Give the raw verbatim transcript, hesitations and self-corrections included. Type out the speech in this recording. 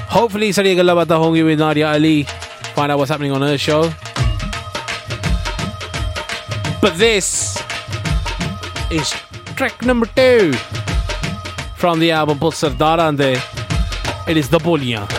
Hopefully सारी गल्ला बातें होंगी with Nadia Ali. Find out what's happening on her show. But this is track number two from the album Put Sardar Ande. It is the Boliyan.